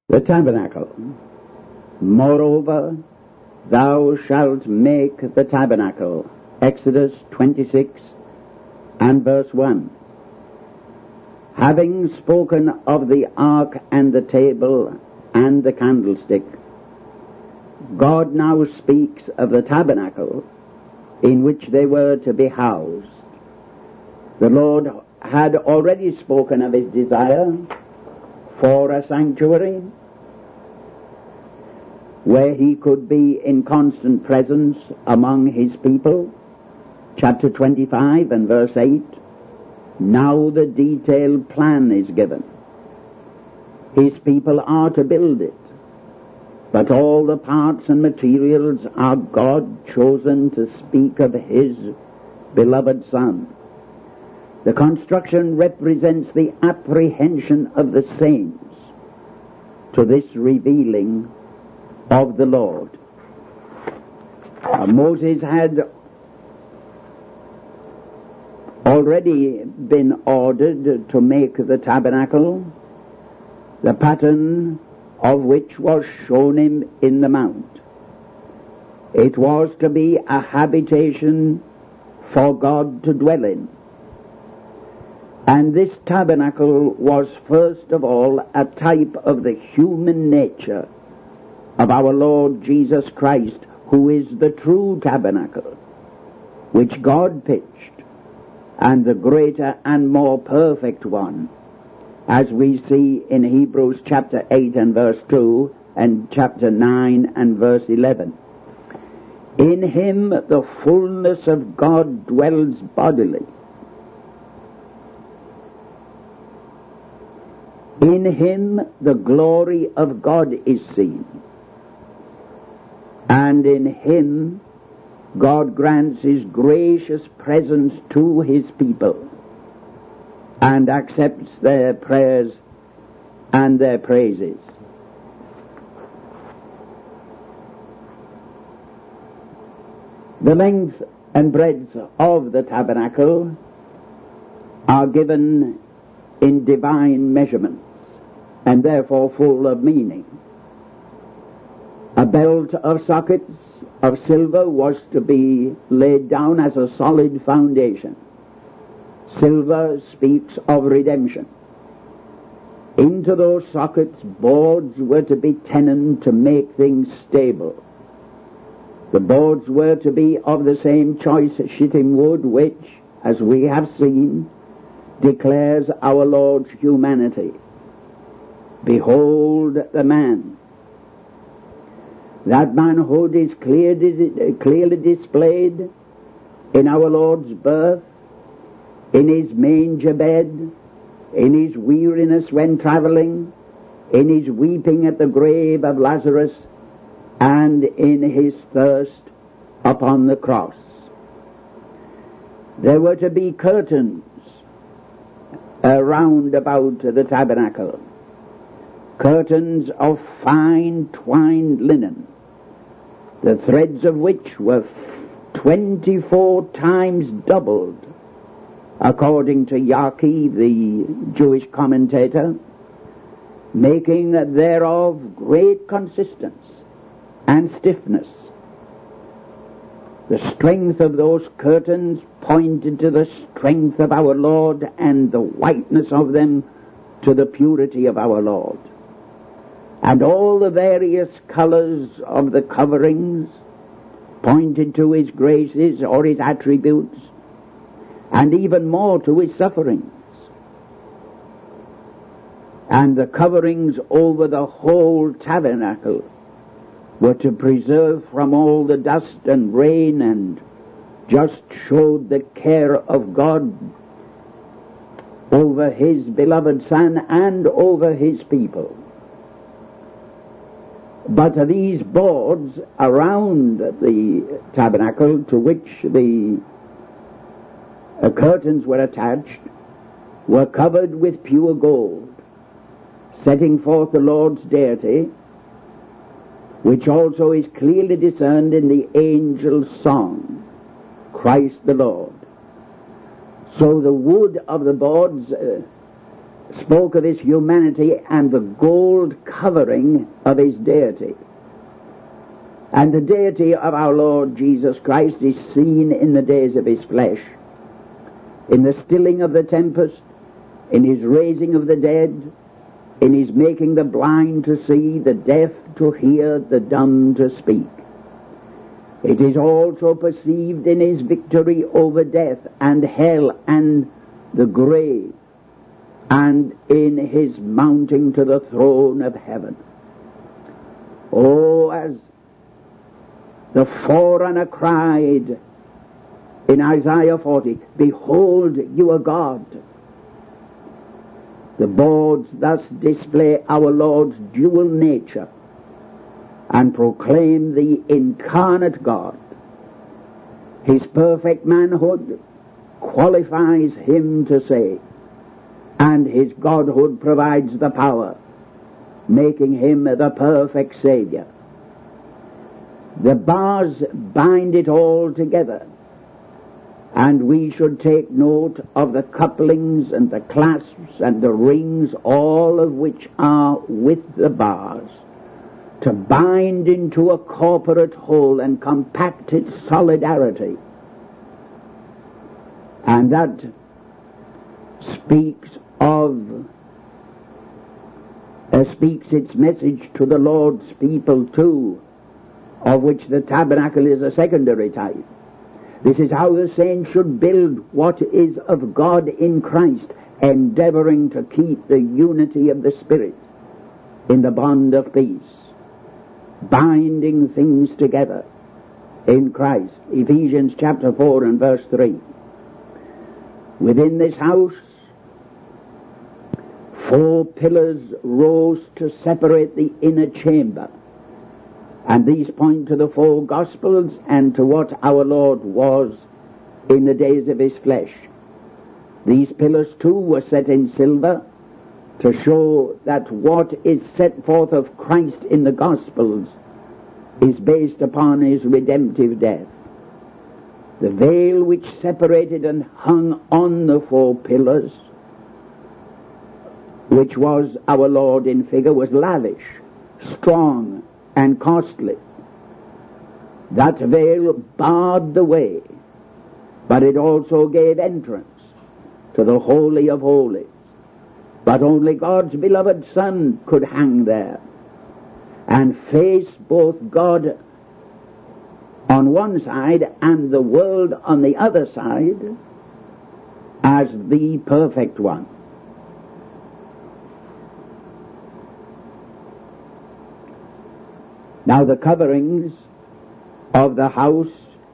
The tabernacle. Moreover, thou shalt make the tabernacle. Exodus 26 and verse 1. Having spoken of the ark and the table and the candlestick, God now speaks of the tabernacle in which they were to be housed. The Lord had already spoken of his desire for a sanctuary where he could be in constant presence among his people. Chapter 25 and verse 8. Now the detailed plan is given. His people are to build it, but all the parts and materials are God chosen to speak of his beloved Son. The construction represents the apprehension of the saints to this revealing of the Lord. Moses had already been ordered to make the tabernacle, the pattern of which was shown him in the mount. It was to be a habitation for God to dwell in. And this tabernacle was first of all a type of the human nature of our Lord Jesus Christ, who is the true tabernacle, which God pitched, and the greater and more perfect one, as we see in Hebrews chapter 8 and verse 2 and chapter 9 and verse 11. In him the fullness of God dwells bodily. In him the glory of God is seen. And in him God grants his gracious presence to his people and accepts their prayers and their praises. The length and breadth of the tabernacle are given in divine measurements and therefore full of meaning. A belt of sockets of silver was to be laid down as a solid foundation. Silver speaks of redemption. Into those sockets, boards were to be tenon to make things stable. The boards were to be of the same choice shittim wood which, as we have seen, declares our Lord's humanity. Behold the man. That manhood is clearly displayed in our Lord's birth, in his manger bed, in his weariness when traveling, in his weeping at the grave of Lazarus, and in his thirst upon the cross. There were to be curtains around about the tabernacle, curtains of fine twined linen, the threads of which were 24 times doubled, according to Yarki, the Jewish commentator, making thereof great consistence and stiffness. The strength of those curtains pointed to the strength of our Lord, and the whiteness of them to the purity of our Lord. And all the various colors of the coverings pointed to his graces or his attributes, and even more to his sufferings. And the coverings over the whole tabernacle were to preserve from all the dust and rain, and just showed the care of God over his beloved Son and over his people. But these boards around the tabernacle, to which the curtains were attached, were covered with pure gold, setting forth the Lord's deity, which also is clearly discerned in the angel's song, Christ the Lord. So the wood of the boards spoke of his humanity and the gold covering of his deity. And the deity of our Lord Jesus Christ is seen in the days of his flesh, in the stilling of the tempest, in his raising of the dead, in his making the blind to see, the deaf to hear, the dumb to speak. It is also perceived in his victory over death and hell and the grave, and in his mounting to the throne of heaven. Oh, as the forerunner cried in Isaiah 40, "Behold your God." The boards thus display our Lord's dual nature and proclaim the incarnate God. His perfect manhood qualifies him to save, and his godhood provides the power, making him the perfect Savior. The bars bind it all together, and we should take note of the couplings and the clasps and the rings, all of which are with the bars, to bind into a corporate whole and compact its solidarity. And that speaks its message to the Lord's people too, of which the tabernacle is a secondary type. This is how the saints should build what is of God in Christ, endeavoring to keep the unity of the Spirit in the bond of peace, binding things together in Christ. Ephesians chapter 4 and verse 3. Within this house, 4 pillars rose to separate the inner chamber, and these point to the 4 Gospels and to what our Lord was in the days of his flesh. These pillars too were set in silver to show that what is set forth of Christ in the Gospels is based upon his redemptive death. The veil which separated and hung on the 4 pillars, which was our Lord in figure, was lavish, strong, and costly. That veil barred the way, but it also gave entrance to the Holy of Holies. But only God's beloved Son could hang there and face both God on one side and the world on the other side as the perfect one. Now the coverings of the house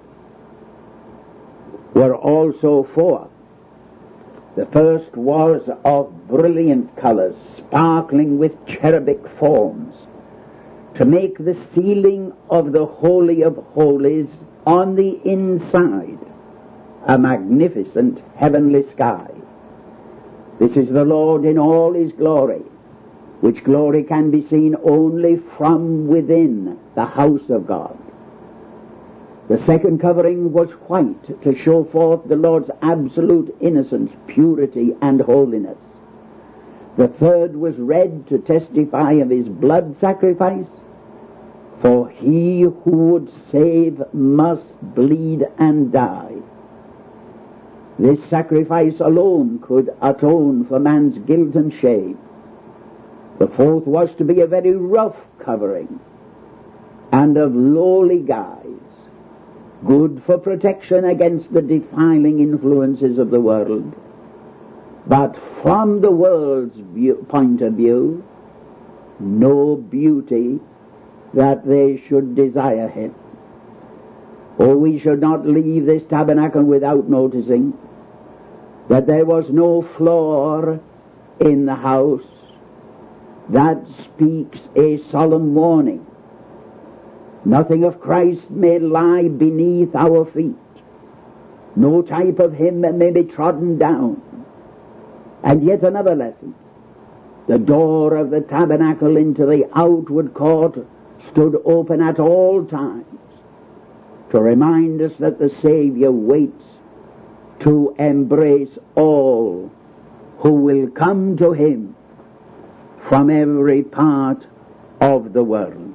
were also 4. The first was of brilliant colors, sparkling with cherubic forms, to make the ceiling of the Holy of Holies on the inside a magnificent heavenly sky. This is the Lord in all his glory, which glory can be seen only from within the house of God. The second covering was white, to show forth the Lord's absolute innocence, purity, and holiness. The third was red, to testify of his blood sacrifice, for he who would save must bleed and die. This sacrifice alone could atone for man's guilt and shame. The fourth was to be a very rough covering and of lowly guise, good for protection against the defiling influences of the world, but from the world's point of view, no beauty that they should desire him. Oh, we should not leave this tabernacle without noticing that there was no floor in the house. That speaks a solemn warning. Nothing of Christ may lie beneath our feet. No type of him may be trodden down. And yet another lesson. The door of the tabernacle into the outward court stood open at all times to remind us that the Savior waits to embrace all who will come to him from every part of the world.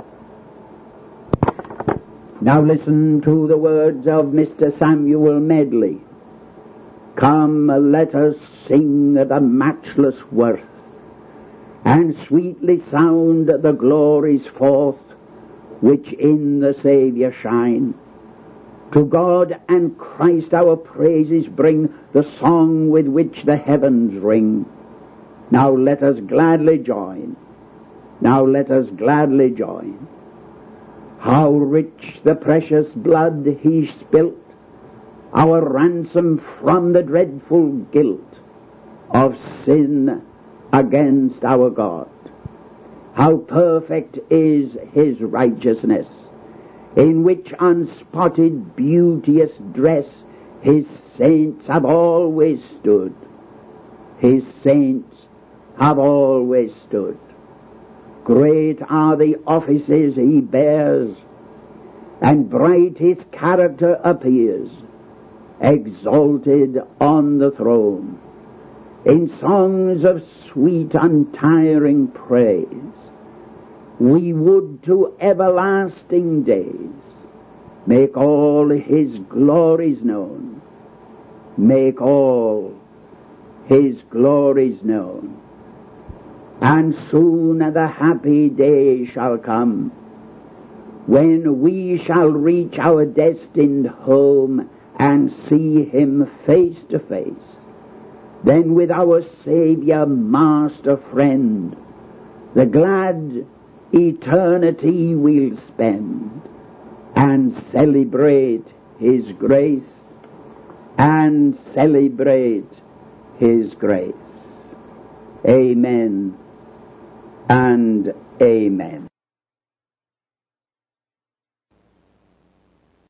Now listen to the words of Mr. Samuel Medley. Come, let us sing the matchless worth, and sweetly sound the glories forth which in the Saviour shine. To God and Christ our praises bring, the song with which the heavens ring. Now let us gladly join. Now let us gladly join. How rich the precious blood he spilt, our ransom from the dreadful guilt of sin against our God. How perfect is his righteousness, in which unspotted beauteous dress his saints have always stood. His saints have always stood. Great are the offices he bears, and bright his character appears, exalted on the throne, in songs of sweet untiring praise. We would to everlasting days make all his glories known, make all his glories known. And soon the happy day shall come when we shall reach our destined home and see him face to face. Then with our Saviour, Master, Friend, the glad eternity we'll spend, and celebrate his grace, and celebrate his grace. Amen and amen.